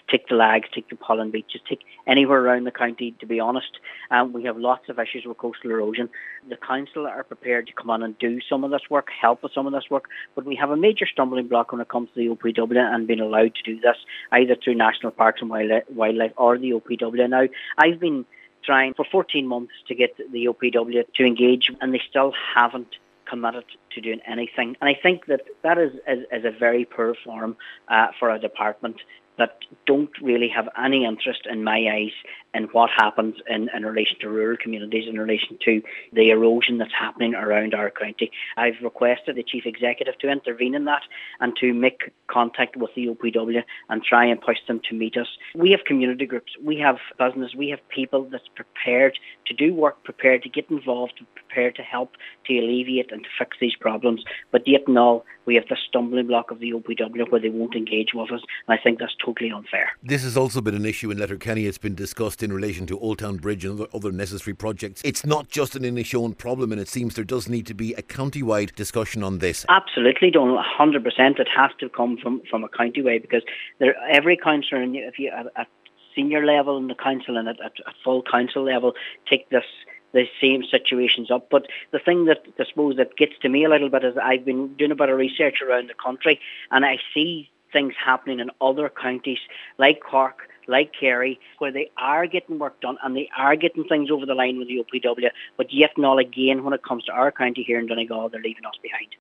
take the Lags, take the Pollen Beaches, take anywhere around the county, to be honest. We have lots of issues with coastal erosion. The council are prepared to come on and do some of this work, help with some of this work, but we have a major stumbling block when it comes to the OPW and being allowed to do this, either through National Parks and Wildlife or the OPW. Now, I've been trying for 14 months to get the OPW to engage, and they still haven't committed to doing anything. And I think that is a very poor form for a department that don't really have any interest, in my eyes, in what happens in relation to rural communities, in relation to the erosion that's happening around our county. I've requested the Chief Executive to intervene in that and to make contact with the OPW and try and push them to meet us. We have community groups, we have business, we have people that's prepared to do work, prepared to get involved, prepared to help to alleviate and to fix these problems. But yet and all, we have the stumbling block of the OPW where they won't engage with us, and I think that's totally unfair. This has also been an issue in Letterkenny. It's been discussed in relation to Old Town Bridge and other necessary projects. It's not just an Inishowen problem, and it seems there does need to be a county-wide discussion on this. Absolutely, Donald, 100%. It has to come from a county-wide, because every councillor, if you at senior level in the council and at full council level, take the same situations up. But the thing that I suppose that gets to me a little bit is I've been doing a bit of research around the country, and I see things happening in other counties like Cork, like Kerry, where they are getting work done and they are getting things over the line with the OPW, but yet and all again, when it comes to our county here in Donegal, they're leaving us behind.